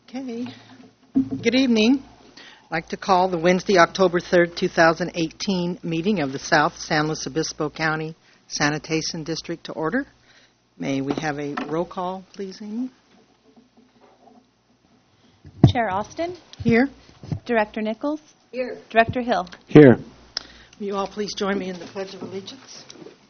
Okay. Good evening. I'd like to call the Wednesday, October 3rd, 2018 meeting of the South San Luis Obispo County Sanitation District to order. May we have a roll call, please, Amy? Chair Austin. Here. Director Nichols. Here. Director Hill. Here. Will you all please join me in the Pledge of Allegiance?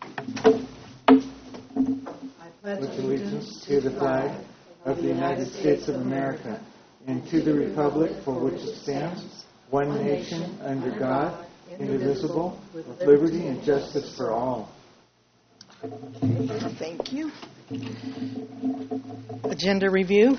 I pledge allegiance to the flag of the United States of America and to the republic for which it stands, one nation, under God, indivisible, with liberty and justice for all. Thank you. Agenda review.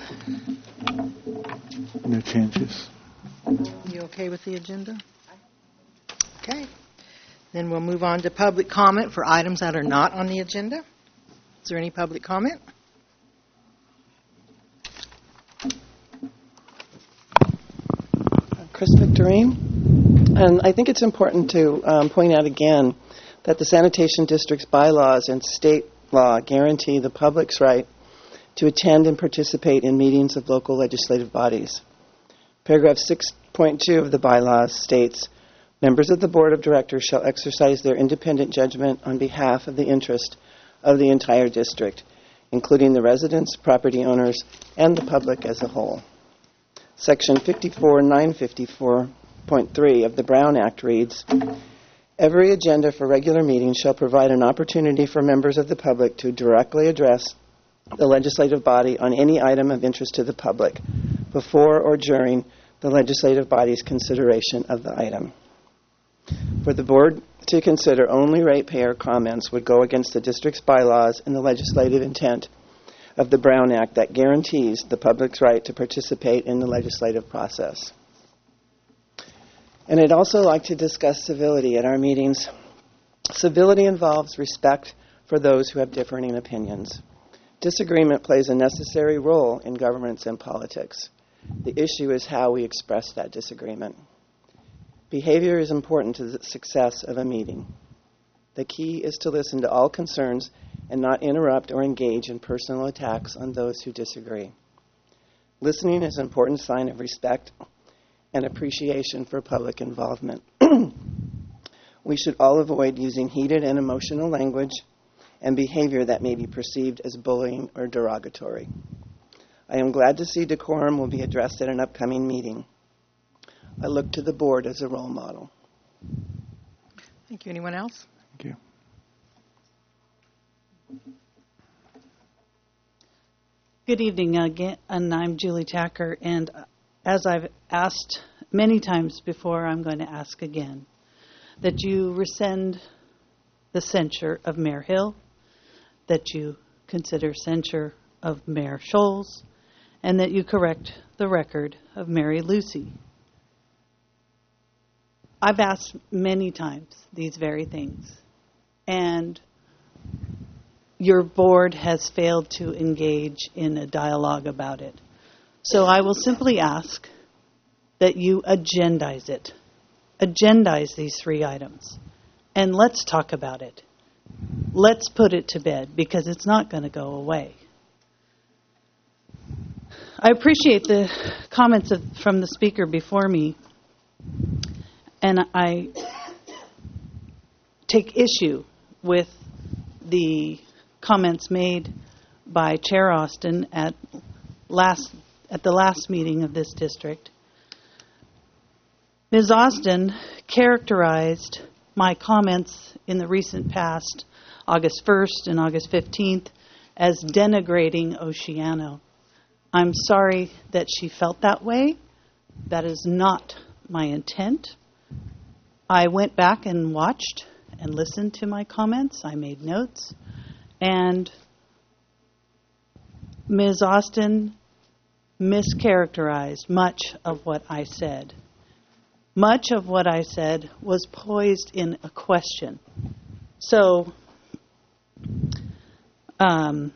No changes. You okay with the agenda? Okay. Then we'll move on to public comment for items that are not on the agenda. Is there any public comment? Chris Victorine. And I think it's important to point out again that the Sanitation District's bylaws and state law guarantee the public's right to attend and participate in meetings of local legislative bodies. Paragraph 6.2 of the bylaws states, members of the Board of Directors shall exercise their independent judgment on behalf of the interest of the entire district, including the residents, property owners, and the public as a whole. Section 954.3 of the Brown Act reads, every agenda for regular meetings shall provide an opportunity for members of the public to directly address the legislative body on any item of interest to the public before or during the legislative body's consideration of the item. For the board to consider only ratepayer comments would go against the district's bylaws and the legislative intent of the Brown Act that guarantees the public's right to participate in the legislative process. And I'd also like to discuss civility at our meetings. Civility involves respect for those who have differing opinions. Disagreement plays a necessary role in governance and politics. The issue is how we express that disagreement. Behavior is important to the success of a meeting. The key is to listen to all concerns and not interrupt or engage in personal attacks on those who disagree. Listening is an important sign of respect and appreciation for public involvement. We should all avoid using heated and emotional language and behavior that may be perceived as bullying or derogatory. I am glad to see decorum will be addressed at an upcoming meeting. I look to the board as a role model. Thank you. Anyone else? Thank you. Good evening again, and I'm Julie Tacker, and as I've asked many times before, I'm going to ask again, that you rescind the censure of Mayor Hill, that you consider censure of Mayor Scholes, and that you correct the record of Mary Lucy. I've asked many times these very things, and your board has failed to engage in a dialogue about it. So I will simply ask that you agendize it. Agendize these three items, and let's talk about it. Let's put it to bed, because it's not going to go away. I appreciate the comments from the speaker before me, and I take issue with the comments made by Chair Austin at the last meeting of this district. Ms. Austin characterized my comments in the recent past, August 1st and August 15th, as denigrating Oceano. I'm sorry that she felt that way. That is not my intent. I went back and watched and listened to my comments. I made notes. And Ms. Austin mischaracterized much of what I said. Much of what I said was poised in a question. So, an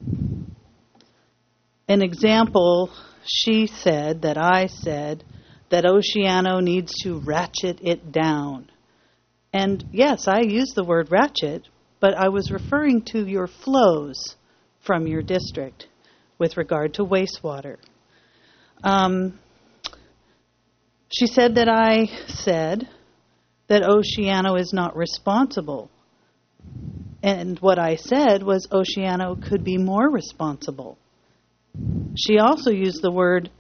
example, she said that I said that Oceano needs to ratchet it down. And yes, I used the word ratchet, but I was referring to your flows from your district with regard to wastewater. She said that I said that Oceano is not responsible. And what I said was Oceano could be more responsible. She also used the word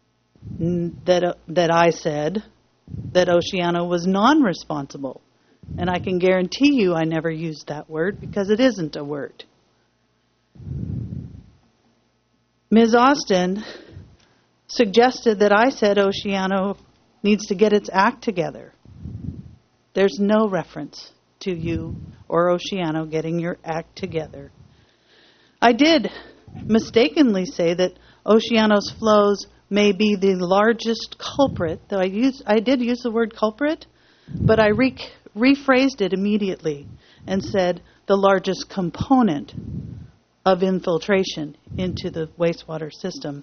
that I said that Oceano was non-responsible. And I can guarantee you I never used that word because it isn't a word. Ms. Austin suggested that I said Oceano needs to get its act together. There's no reference to you or Oceano getting your act together. I did mistakenly say that Oceano's flows may be the largest culprit, though I did use the word culprit, but I rephrased it immediately and said the largest component of infiltration into the wastewater system.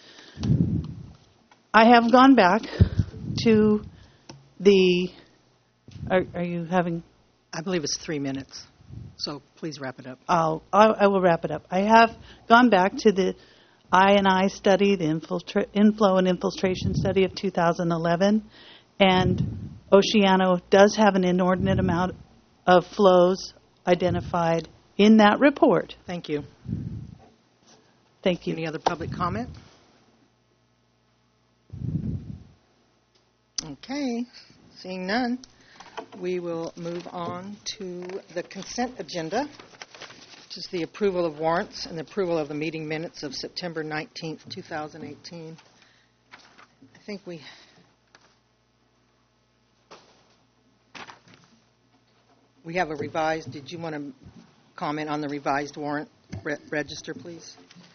I have gone back to the... Are you having... I believe it's 3 minutes, so please wrap it up. I will wrap it up. I have gone back to the I&I study, the inflow and infiltration study of 2011, and Oceano does have an inordinate amount of flows identified in that report. Thank you. Thank you. Any other public comment? Okay, seeing none, we will move on to the consent agenda, which is the approval of warrants and the approval of the meeting minutes of September 19th, 2018. I think we have a revised. Did you want to comment on the revised warrant register, please?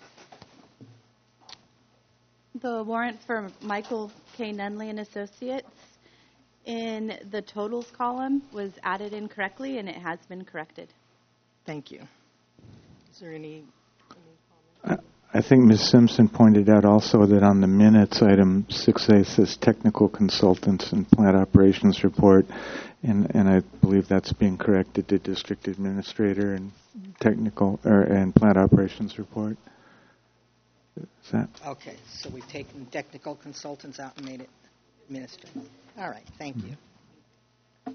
The warrant for Michael K. Nunley and Associates in the totals column was added incorrectly, and it has been corrected. Thank you. Is there any I think Ms. Simpson pointed out also that on the minutes, item 6A says technical consultants and plant operations report, and I believe that's being corrected to district administrator and technical and plant operations report. Is that? Okay, so we've taken technical consultants out and made it administrative. All right, thank you.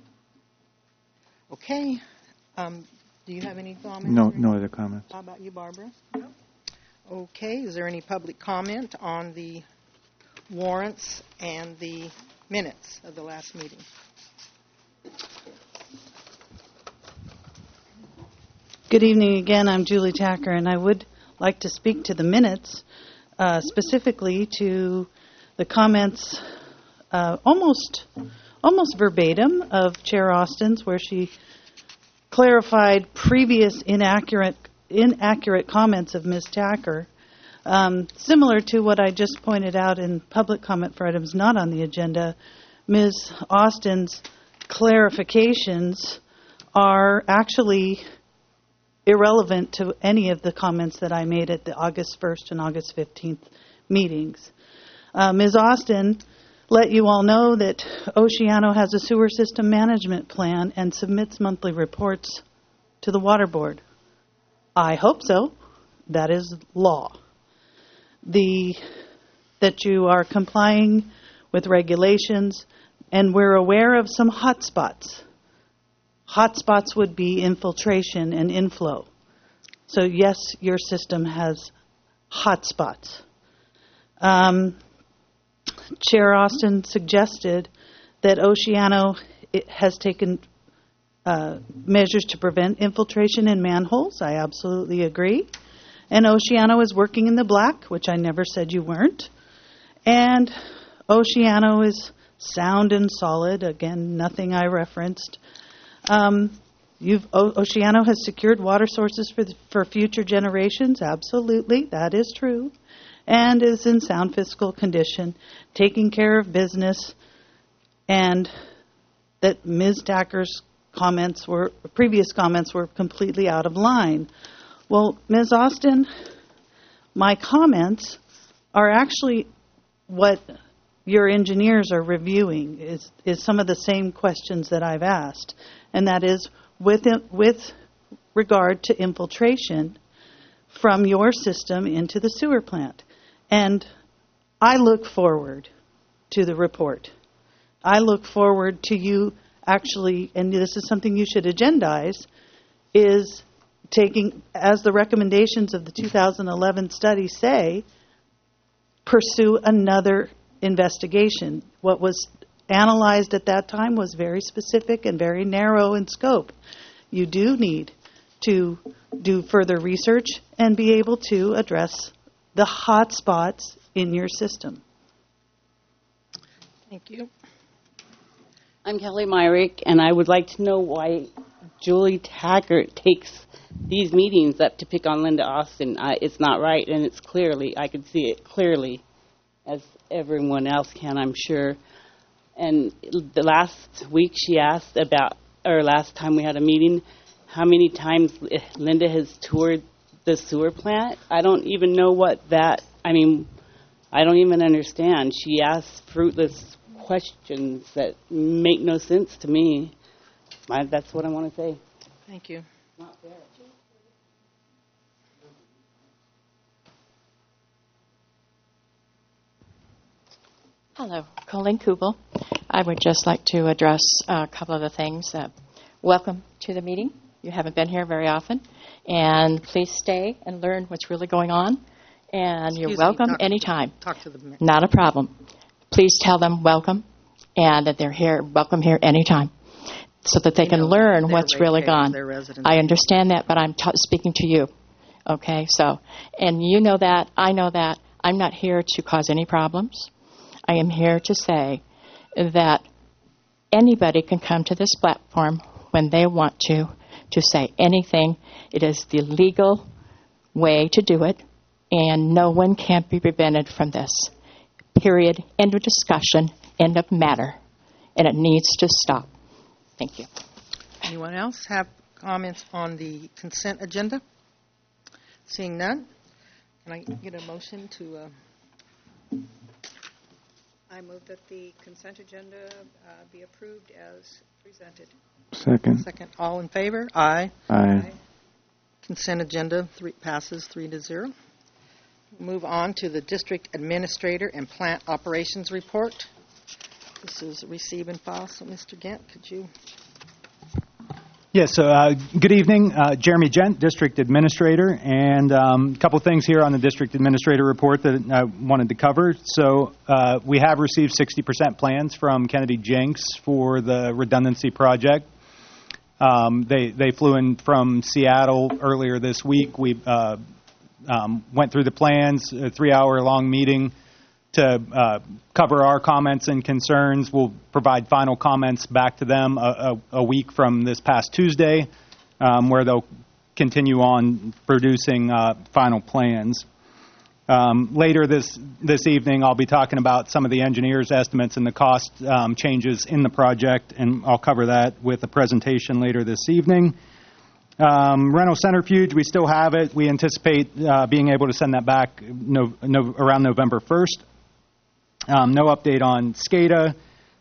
Okay, do you have any comments? No other comments. How about you, Barbara? No. Okay, is there any public comment on the warrants and the minutes of the last meeting? Good evening again. I'm Julie Tacker, and I would like to speak to the minutes, specifically to the comments almost verbatim of Chair Austin's, where she clarified previous inaccurate comments of Ms. Tacker, similar to what I just pointed out in public comment for items not on the agenda. Ms. Austin's clarifications are actually irrelevant to any of the comments that I made at the August 1st and August 15th meetings. Ms. Austin let you all know that Oceano has a sewer system management plan and submits monthly reports to the Water Board. I hope so. That is law. That you are complying with regulations, and we're aware of some hot spots. Hot spots would be infiltration and inflow. So yes, your system has hot spots. Chair Austin suggested that Oceano has taken measures to prevent infiltration in manholes. I absolutely agree. And Oceano is working in the black, which I never said you weren't. And Oceano is sound and solid. Again, nothing I referenced. Oceano has secured water sources for future generations. Absolutely, that is true. And is in sound fiscal condition, taking care of business, and that Ms. Tacker's previous comments were completely out of line. Well, Ms. Austin, my comments are actually what your engineers are reviewing, is some of the same questions that I've asked, and that is with regard to infiltration from your system into the sewer plant. And I look forward to the report. I look forward to you actually, and this is something you should agendize, is taking, as the recommendations of the 2011 study say, pursue another investigation. What was analyzed at that time was very specific and very narrow in scope. You do need to do further research and be able to address the hot spots in your system. Thank you. I'm Kelly Myrick, and I would like to know why Julie Taggart takes these meetings up to pick on Linda Austin. It's not right, and it's clearly, I can see it clearly, as everyone else can, I'm sure. And the last week she asked about, or last time we had a meeting, how many times Linda has toured the sewer plant. I don't even know what that, I don't even understand. She asks fruitless questions that make no sense to me. That's what I want to say. Thank you. Not fair. Hello, Colleen Kubel. I would just like to address a couple of the things. Welcome to the meeting. You haven't been here very often. And please stay and learn what's really going on. And you're welcome anytime. Talk to them. Not a problem. Please tell them welcome and that they're here, welcome here anytime, so that they can learn what's really gone. I understand that, but I'm speaking to you. Okay, so, and you know that, I know that. I'm not here to cause any problems. I am here to say that anybody can come to this platform when they want to say anything. It is the legal way to do it, and no one can be prevented from this. Period. End of discussion. End of matter. And it needs to stop. Thank you. Anyone else have comments on the consent agenda? Seeing none, can I get a motion to... I move that the consent agenda be approved as presented. Second. All in favor? Aye. Aye. Consent agenda passes 3-0. Move on to the District Administrator and Plant Operations Report. This is receive and file. So, Mr. Gent, could you... Yes, good evening. Jeremy Gent, District Administrator, and a couple things here on the District Administrator report that I wanted to cover. So we have received 60% plans from Kennedy Jenks for the redundancy project. They flew in from Seattle earlier this week. We went through the plans, a 3-hour-long meeting to cover our comments and concerns. We'll provide final comments back to them a week from this past Tuesday, where they'll continue on producing final plans. Later this evening, I'll be talking about some of the engineers' estimates and the cost changes in the project, and I'll cover that with a presentation later this evening. Rental Centrifuge, we still have it. We anticipate being able to send that back around November 1st. No update on SCADA.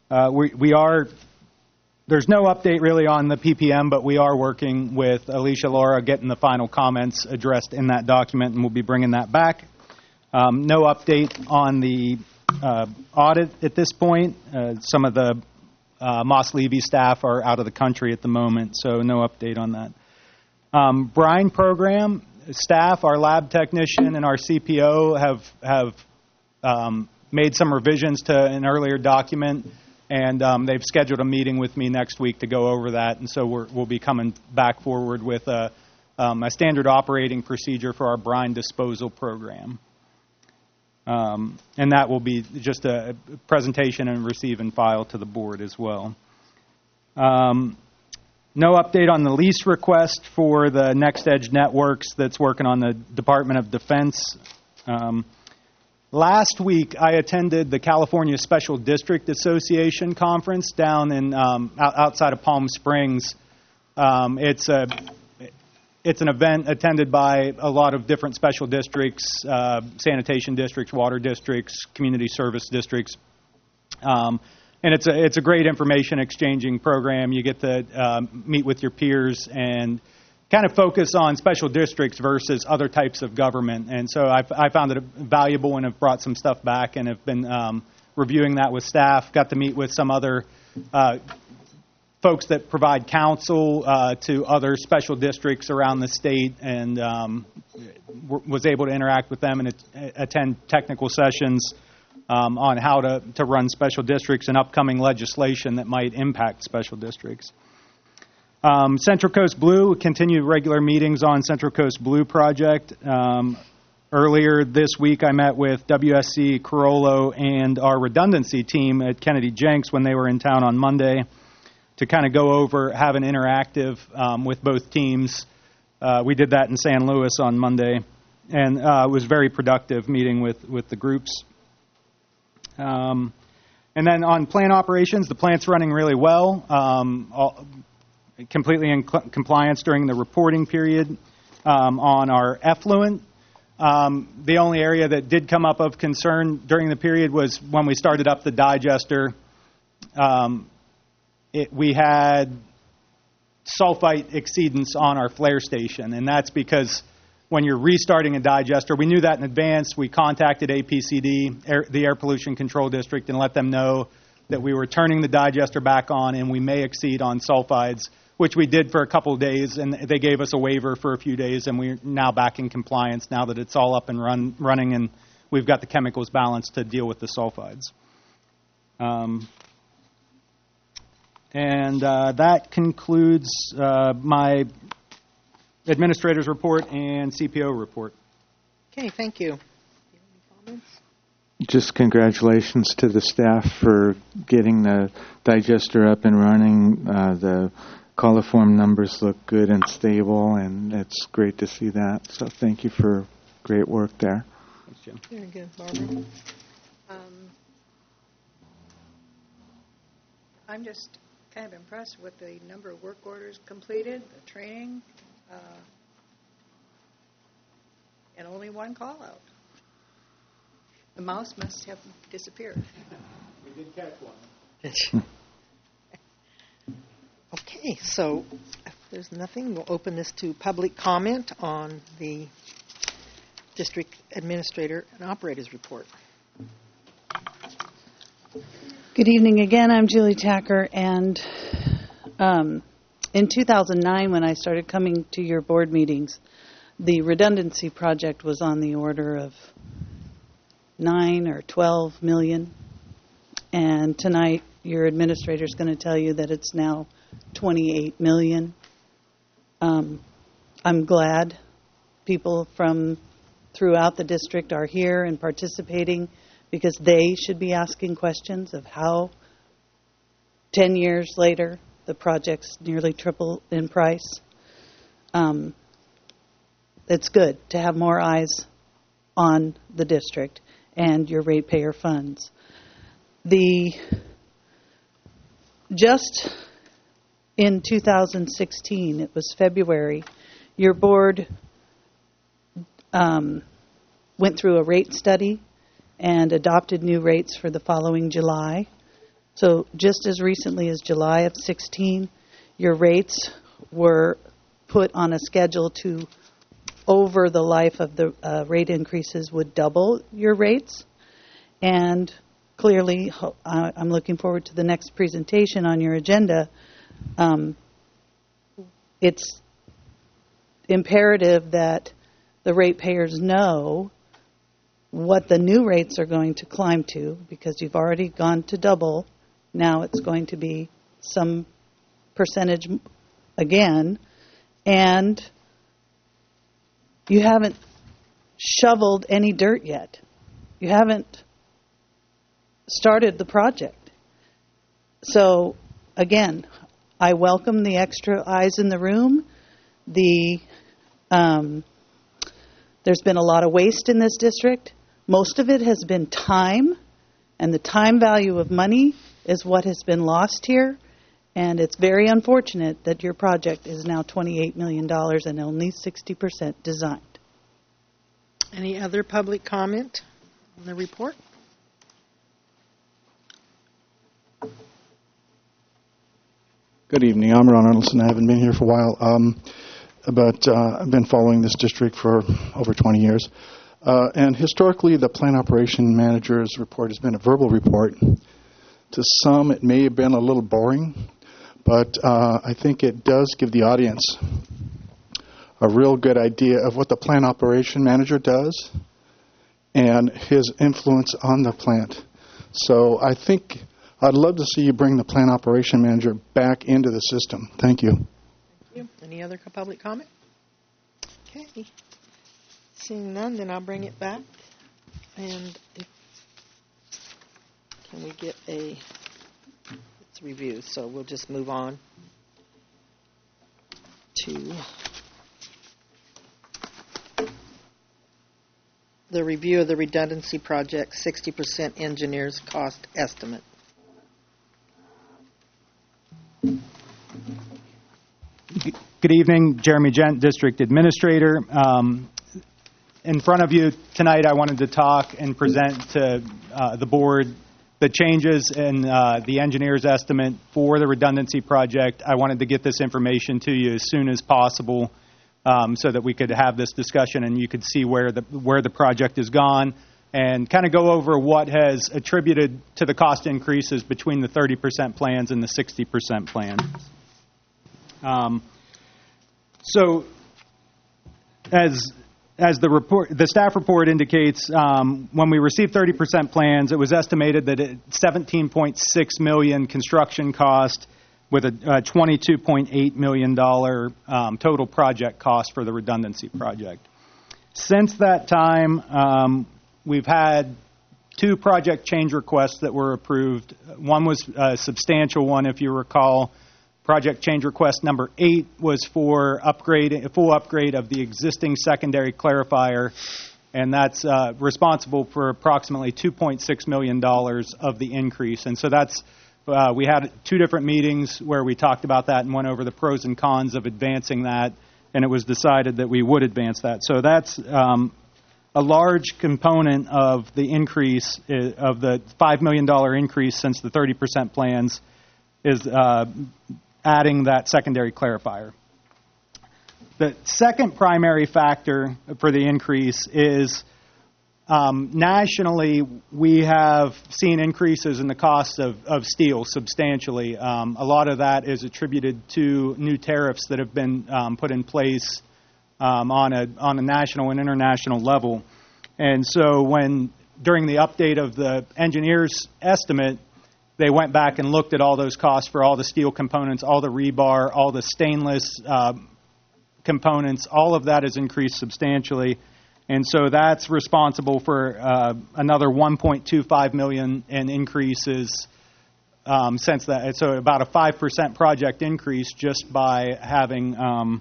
There's no update really on the PPM, but we are working with Alicia Laura, getting the final comments addressed in that document, and we'll be bringing that back. No update on the audit at this point. Some of the Moss Levy staff are out of the country at the moment, so no update on that. Brine program staff, our lab technician and our CPO have made some revisions to an earlier document, and they've scheduled a meeting with me next week to go over that, and so we'll be coming back forward with a standard operating procedure for our brine disposal program. And that will be just a presentation and receive and file to the board as well. No update on the lease request for the Next Edge Networks that's working on the Department of Defense. Last week, I attended the California Special District Association conference down in outside of Palm Springs. It's an event attended by a lot of different special districts, sanitation districts, water districts, community service districts, and it's a great information exchanging program. You get to meet with your peers and kind of focus on special districts versus other types of government. And so I found it valuable and have brought some stuff back and have been reviewing that with staff. Got to meet with some other folks that provide counsel to other special districts around the state, and was able to interact with them and attend technical sessions on how to run special districts and upcoming legislation that might impact special districts. Central Coast Blue, continued regular meetings on Central Coast Blue project. Earlier this week, I met with WSC Carollo and our redundancy team at Kennedy Jenks when they were in town on Monday to kind of go over, have an interactive with both teams. We did that in San Luis on Monday, and it was very productive meeting with the groups. And then on plant operations, the plant's running really well, completely in compliance during the reporting period. On our effluent, the only area that did come up of concern during the period was when we started up the digester. We had sulfite exceedance on our flare station, and that's because when you're restarting a digester, we knew that in advance. We contacted APCD, the Air Pollution Control District, and let them know that we were turning the digester back on and we may exceed on sulfides, which we did for a couple of days, and they gave us a waiver for a few days, and we're now back in compliance now that it's all up and running, and we've got the chemicals balanced to deal with the sulfides. And that concludes my administrator's report and CPO report. Okay, thank you. Do you have any comments? Just congratulations to the staff for getting the digester up and running. The coliform numbers look good and stable, and it's great to see that. So thank you for great work there. Thanks, Jim. Very good, Barbara. I'm just kind of impressed with the number of work orders completed, the training, and only one call-out. The mouse must have disappeared. We did catch one. Okay, so if there's nothing, we'll open this to public comment on the district administrator and operator's report. Good evening again. I'm Julie Tacker, and in 2009, when I started coming to your board meetings, the redundancy project was on the order of 9 or 12 million, and tonight your administrator is going to tell you that it's now 28 million. I'm glad people from throughout the district are here and participating, because they should be asking questions of how 10 years later the project's nearly triple in price. It's good to have more eyes on the district and your ratepayer funds. Just in 2016, it was February, your board went through a rate study and adopted new rates for the following July. So just as recently as July of 16, your rates were put on a schedule to, over the life of the rate increases, would double your rates. And clearly, I'm looking forward to the next presentation on your agenda. It's imperative that the ratepayers know what the new rates are going to climb to, because you've already gone to double. Now it's going to be some percentage again, and you haven't shoveled any dirt yet. You haven't started the project. So, again, I welcome the extra eyes in the room. There's been a lot of waste in this district. Most of it has been time, and the time value of money is what has been lost here. And it's very unfortunate that your project is now $28 million and only 60% designed. Any other public comment on the report? Good evening. I'm Ron Arnoldson. I haven't been here for a while. but I've been following this district for over 20 years. And historically, the plant operation manager's report has been a verbal report. To some, it may have been a little boring, but I think it does give the audience a real good idea of what the plant operation manager does and his influence on the plant. So I think I'd love to see you bring the plant operation manager back into the system. Thank you. Thank you. Any other public comment? Okay. Seeing none, then I'll bring it back. And can we get it's review, so we'll just move on to the review of the redundancy project, 60% engineer's cost estimate. Good evening, Jeremy Gent, District Administrator. In front of you tonight, I wanted to talk and present to the board the changes in the engineer's estimate for the redundancy project. I wanted to get this information to you as soon as possible so that we could have this discussion and you could see where the project has gone and kind of go over what has attributed to the cost increases between the 30% plans and the 60% plans. So, as the staff report indicates, when we received 30% plans, it was estimated that $17.6 million construction cost with a $22.8 million total project cost for the redundancy project. Since that time, we've had 2 project change requests that were approved. One was a substantial one, if you recall. Project change request number 8 was for a full upgrade of the existing secondary clarifier, and that's responsible for approximately $2.6 million of the increase. And so that's we had 2 different meetings where we talked about that and went over the pros and cons of advancing that, and it was decided that we would advance that. So that's a large component of the increase, of the $5 million increase since the 30% plans, is adding that secondary clarifier. The second primary factor for the increase is nationally we have seen increases in the cost of steel substantially. A lot of that is attributed to new tariffs that have been put in place on a national and international level. And so during the update of the engineer's estimate, they went back and looked at all those costs for all the steel components, all the rebar, all the stainless components. All of that has increased substantially. And so that's responsible for another $1.25 million in increases since that. So about a 5% project increase just by having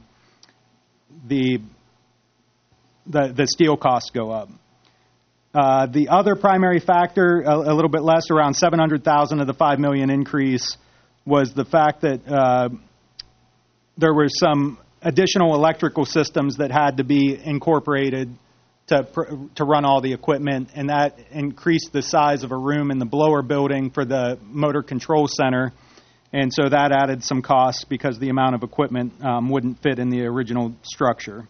the steel costs go up. The other primary factor, a little bit less, around $700,000 of the $5 million increase, was the fact that there were some additional electrical systems that had to be incorporated to run all the equipment, and that increased the size of a room in the blower building for the motor control center, and so that added some costs because the amount of equipment wouldn't fit in the original structure.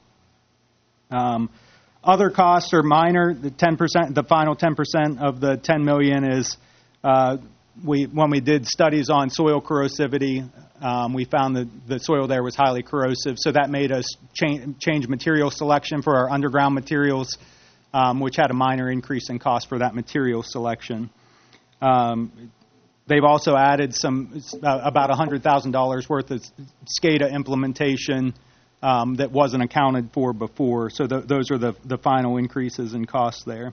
Other costs are minor. The 10%, the final 10% of the $10 million is when we did studies on soil corrosivity, we found that the soil there was highly corrosive, so that made us change material selection for our underground materials, which had a minor increase in cost for that material selection. They've also added about $100,000 worth of SCADA implementation that wasn't accounted for before. So those are the final increases in costs there.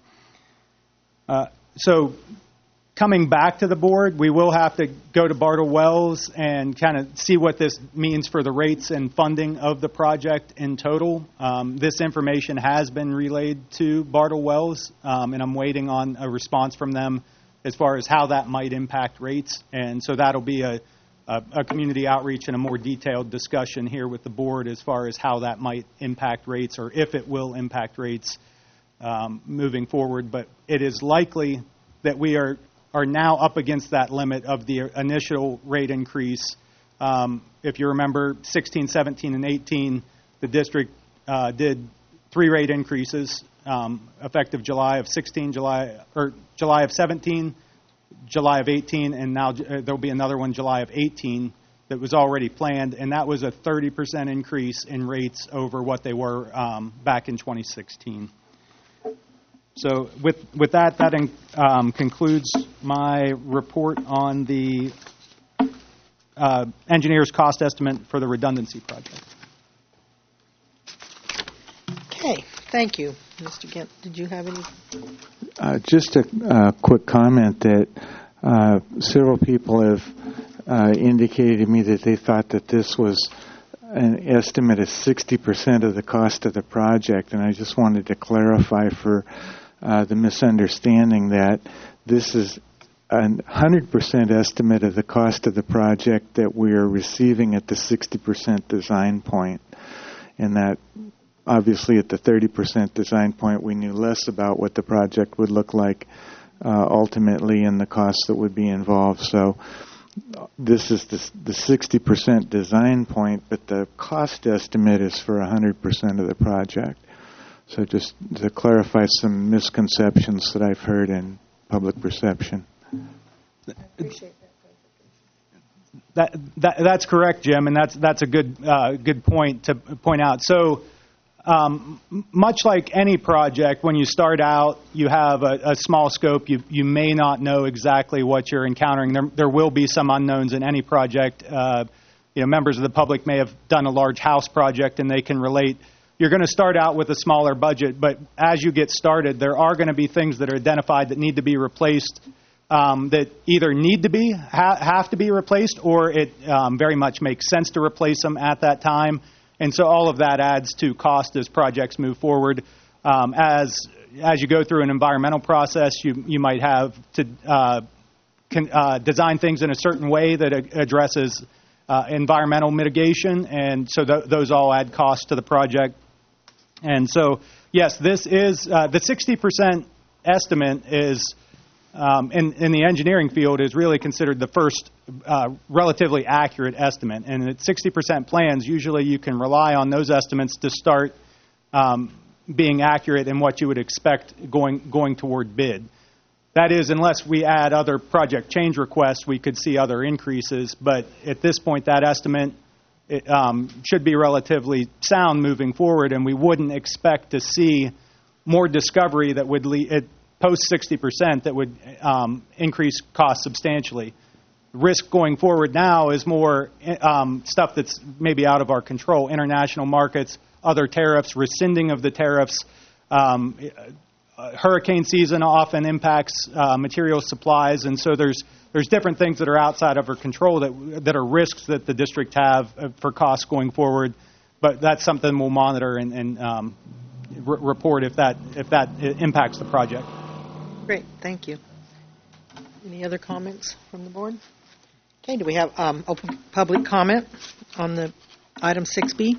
So coming back to the board, we will have to go to Bartle Wells and kind of see what this means for the rates and funding of the project in total. This information has been relayed to Bartle Wells, and I'm waiting on a response from them as far as how that might impact rates. And so that'll be a community outreach and a more detailed discussion here with the board as far as how that might impact rates or if it will impact rates moving forward. But it is likely that we are now up against that limit of the initial rate increase. If you remember, 16, 17, and 18, the district did 3 rate increases effective July of 16, July of 17, July of 18, and now there'll be another one July of 18 that was already planned, and that was a 30% increase in rates over what they were back in 2016. So with that concludes my report on the engineer's cost estimate for the redundancy project. Okay, thank you. Mr. Gant, did you have any? Just a quick comment that several people have indicated to me that they thought that this was an estimate of 60% of the cost of the project, and I just wanted to clarify for the misunderstanding that this is a 100% estimate of the cost of the project that we are receiving at the 60% design point, and that obviously at the 30% design point we knew less about what the project would look like ultimately and the costs that would be involved. So this is the 60% design point, but the cost estimate is for 100% of the project. So just to clarify some misconceptions that I've heard in public perception. I appreciate that clarification. That's correct, Jim, and that's a good point to point out. So much like any project, when you start out, you have a small scope. You may not know exactly what you're encountering. There will be some unknowns in any project. Members of the public may have done a large house project, and they can relate. You're going to start out with a smaller budget, but as you get started, there are going to be things that are identified that need to be replaced, that either need to be, have to be replaced, or it very much makes sense to replace them at that time. And so all of that adds to cost as projects move forward. As you go through an environmental process, you might have to design things in a certain way that addresses environmental mitigation, and so those all add cost to the project. And so, yes, this is the 60% estimate is in the engineering field is really considered the first relatively accurate estimate. And at 60% plans, usually you can rely on those estimates to start being accurate in what you would expect going toward bid. That is, unless we add other project change requests, we could see other increases. But at this point, that estimate should be relatively sound moving forward, and we wouldn't expect to see more discovery that would lead post 60% that would increase costs substantially. Risk going forward now is more stuff that's maybe out of our control, international markets, other tariffs, rescinding of the tariffs. Hurricane season often impacts material supplies, and so there's different things that are outside of our control that are risks that the district have for costs going forward. But that's something we'll monitor and report if that impacts the project. Great, thank you. Any other comments from the board? Okay, do we have open public comment on the item 6B?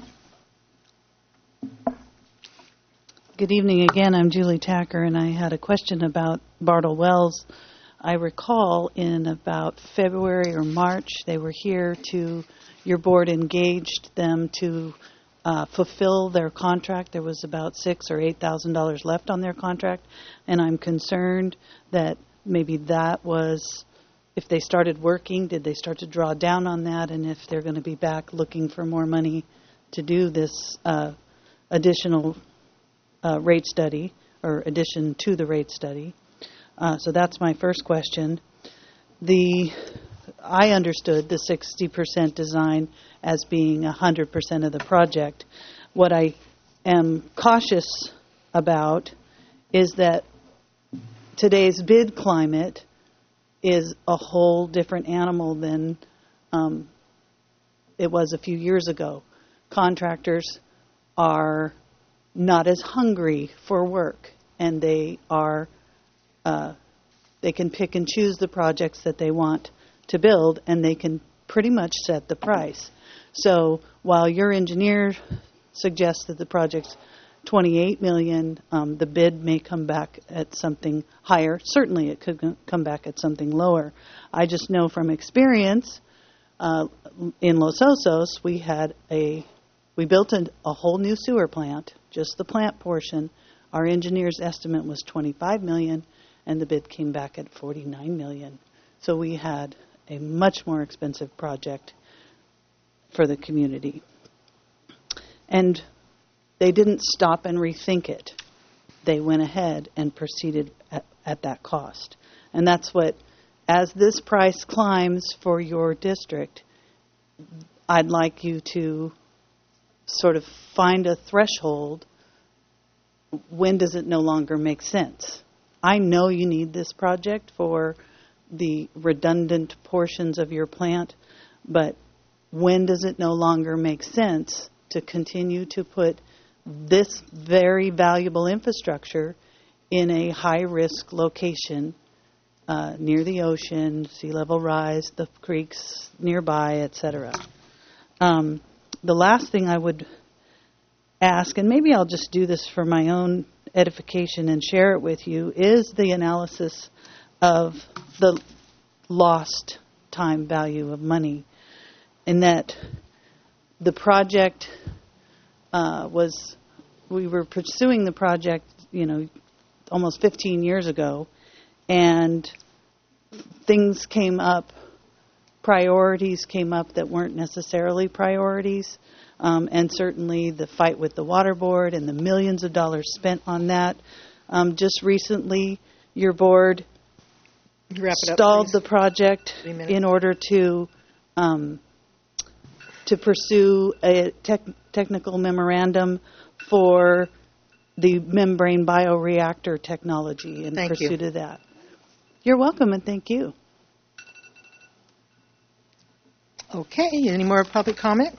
Good evening again. I'm Julie Tacker, and I had a question about Bartle Wells. I recall in about February or March, they were here your board engaged them to fulfill their contract. There was about $6,000 or $8,000 left on their contract, and I'm concerned that maybe that was, if they started working, did they start to draw down on that, and if they're going to be back looking for more money to do this additional rate study, or addition to the rate study. So that's my first question. I understood the 60% design as being 100% of the project. What I am cautious about is that today's bid climate is a whole different animal than it was a few years ago. Contractors are not as hungry for work, and they can pick and choose the projects that they want to build, and they can pretty much set the price. So while your engineer suggests that the project's $28 million, the bid may come back at something higher. Certainly it could come back at something lower. I just know from experience in Los Osos we had a We built a whole new sewer plant, just the plant portion. Our engineer's estimate was $25 million, and the bid came back at $49 million. So we had a much more expensive project for the community. And they didn't stop and rethink it. They went ahead and proceeded at that cost. And that's what, as this price climbs for your district, I'd like you to sort of find a threshold. When does it no longer make sense? I know you need this project for the redundant portions of your plant, but when does it no longer make sense to continue to put this very valuable infrastructure in a high-risk location near the ocean, sea level rise, the creeks nearby, etc.? The last thing I would ask, and maybe I'll just do this for my own edification and share it with you, is the analysis of the lost time value of money. In that the project we were pursuing the project, almost 15 years ago, and things came up, priorities came up that weren't necessarily priorities, and certainly the fight with the water board and the millions of dollars spent on that. Just recently, your board stalled the project in order to pursue a technical memorandum for the membrane bioreactor technology in pursuit of that. You're welcome, and thank you. Okay, any more public comment?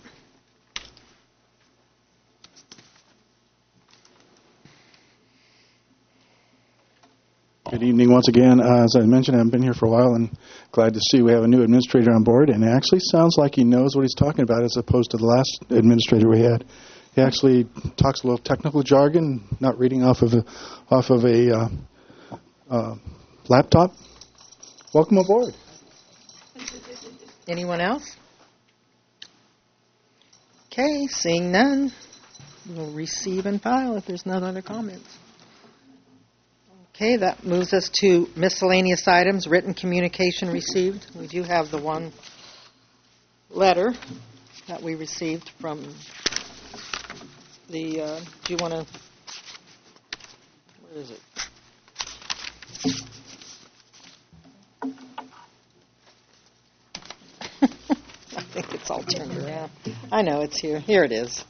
Good evening once again. As I mentioned, I've been here for a while and glad to see we have a new administrator on board, and it actually sounds like he knows what he's talking about as opposed to the last administrator we had. He actually talks a little technical jargon, not reading off of a laptop. Welcome aboard. Anyone else? Okay, seeing none, we'll receive and file if there's no other comments. Okay, that moves us to miscellaneous items, written communication received. We do have the one letter that we received from the, do you want to, where is it? I think it's all turned around. I know, it's here. Here it is.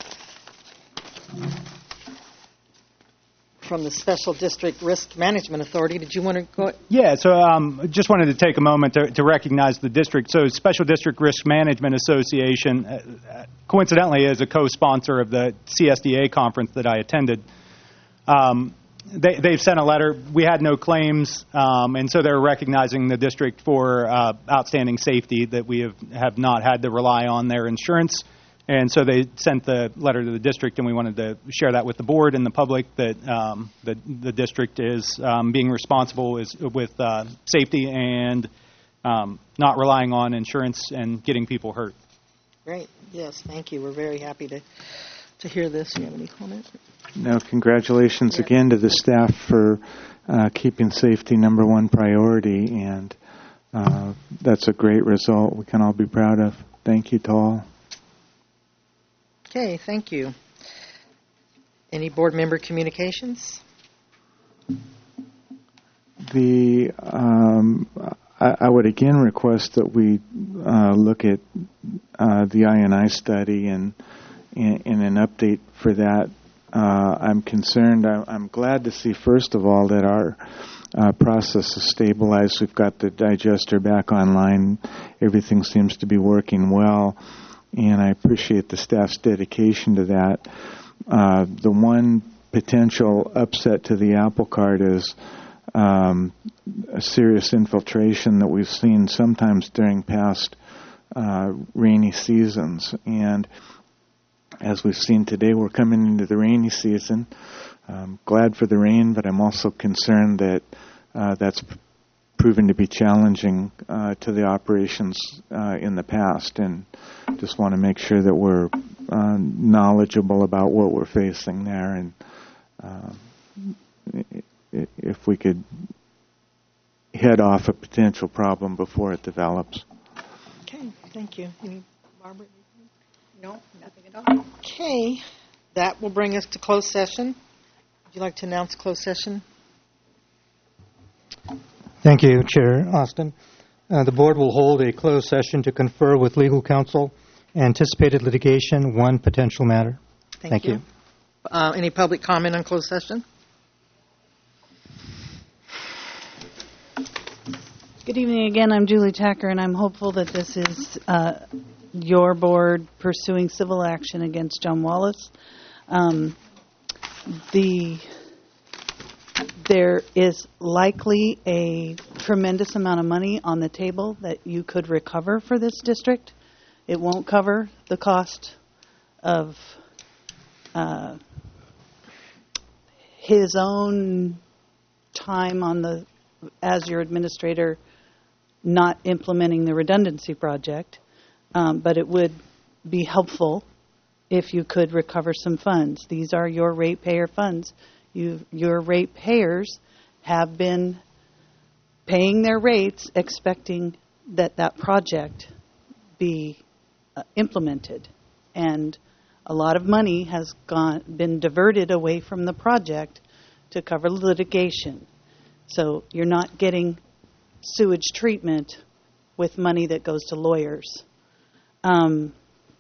From the Special District Risk Management Authority. Did you want to go? Yeah, so just wanted to take a moment to recognize the district. So Special District Risk Management Association, coincidentally, is a co-sponsor of the CSDA conference that I attended. They've sent a letter. We had no claims, and so they're recognizing the district for outstanding safety, that we have not had to rely on their insurance. And so they sent the letter to the district, and we wanted to share that with the board and the public, that the district is being responsible with safety and not relying on insurance and getting people hurt. Great. Yes, thank you. We're very happy to hear this. Do you have any comments? No, congratulations again to the staff for keeping safety number one priority, and that's a great result we can all be proud of. Thank you to all. Okay, thank you. Any board member communications? I would again request that we look at the I&I study and an update for that. I'm concerned. I'm glad to see, first of all, that our process is stabilized. We've got the digester back online. Everything seems to be working well. And I appreciate the staff's dedication to that. The one potential upset to the apple cart is a serious infiltration that we've seen sometimes during past rainy seasons. And as we've seen today, we're coming into the rainy season. I'm glad for the rain, but I'm also concerned that that's proven to be challenging to the operations in the past, and just want to make sure that we're knowledgeable about what we're facing there, and if we could head off a potential problem before it develops. Okay, thank you. Barbara? No, nothing at all. Okay, that will bring us to closed session. Would you like to announce closed session? Thank you, Chair Austin. The board will hold a closed session to confer with legal counsel, anticipated litigation, one potential matter. Thank you. Any public comment on closed session? Good evening again. I'm Julie Tacker, and I'm hopeful that this is your board pursuing civil action against John Wallace. There is likely a tremendous amount of money on the table that you could recover for this district. It won't cover the cost of his own time as your administrator not implementing the redundancy project, but it would be helpful if you could recover some funds. These are your ratepayer funds. Your ratepayers have been paying their rates expecting that project be implemented. And a lot of money has been diverted away from the project to cover litigation. So you're not getting sewage treatment with money that goes to lawyers. And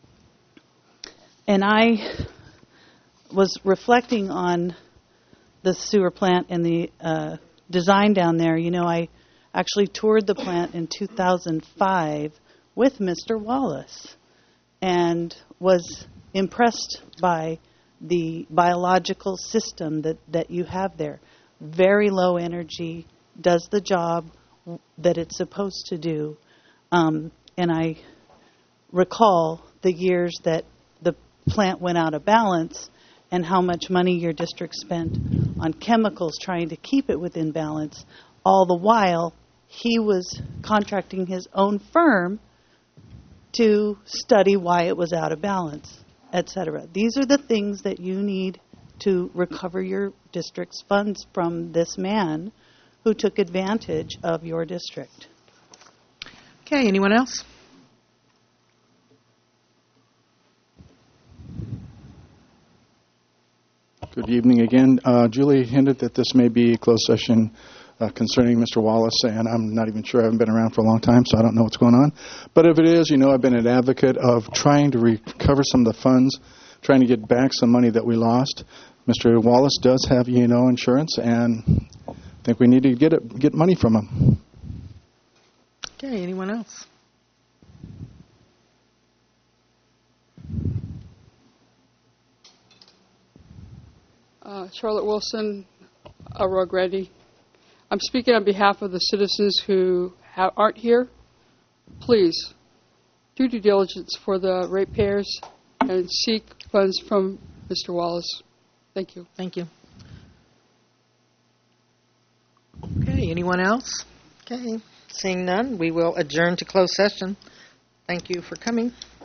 I was reflecting on the sewer plant and the design down there. You know, I actually toured the plant in 2005 with Mr. Wallace and was impressed by the biological system that you have there. Very low energy, does the job that it's supposed to do. And I recall the years that the plant went out of balance and how much money your district spent on chemicals trying to keep it within balance. All the while, he was contracting his own firm to study why it was out of balance, etc. These are the things that you need to recover your district's funds from this man who took advantage of your district. Okay, anyone else? Good evening again. Julie hinted that this may be a closed session concerning Mr. Wallace, and I'm not even sure. I haven't been around for a long time, so I don't know what's going on. But if it is, you know, I've been an advocate of trying to recover some of the funds, trying to get back some money that we lost. Mr. Wallace does have E&O insurance, and I think we need to get money from him. Okay, anyone else? Charlotte Wilson, Aurora Grady. I'm speaking on behalf of the citizens who aren't here. Please do due diligence for the ratepayers and seek funds from Mr. Wallace. Thank you. Thank you. Okay, anyone else? Okay, seeing none, we will adjourn to closed session. Thank you for coming.